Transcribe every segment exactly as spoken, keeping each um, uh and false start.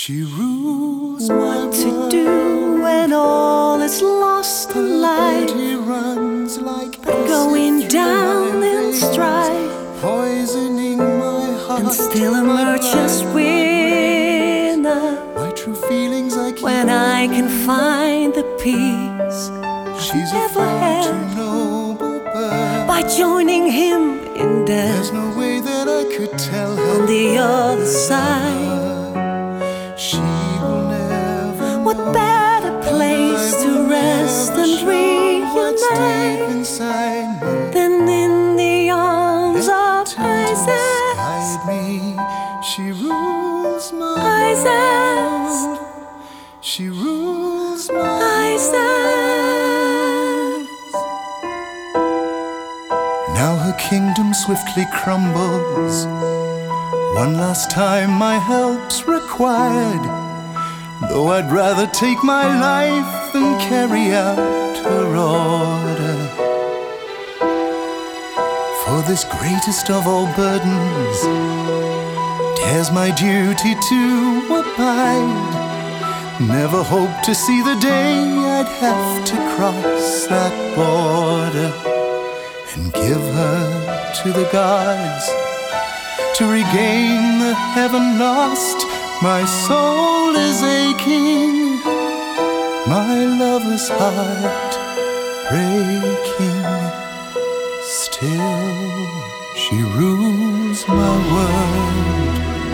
She rules What to do when all is lost in life, runs like but going down in strife, poisoning my heart and still emerge as winner. My true feelings I keep when I can find the peace She's I've a never far had too noble bird. by joining him in There's death. no way that I could tell her On the other side, she will never what know. better place I to will rest never and show what's deep reunite inside me. than in the arms of Tenderness Isaac. guide me. She rules my Isaac, world. She rules my Isaac. Now her kingdom swiftly crumbles. One last time my help's required, though I'd rather take my life than carry out her order. For this greatest of all burdens tears my duty to abide. Never hoped to see the day I'd have to cross that border and give her to the gods to regain the heaven lost. My soul is aching, my lover's heart breaking. Still she rules my world.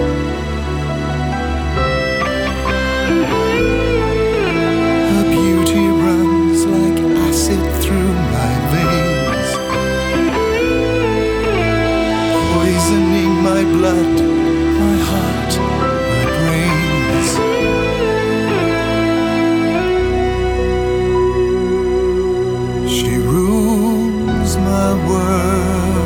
Her beauty runs like acid through my veins, poisoning my blood, my heart, my brains. She rules my world.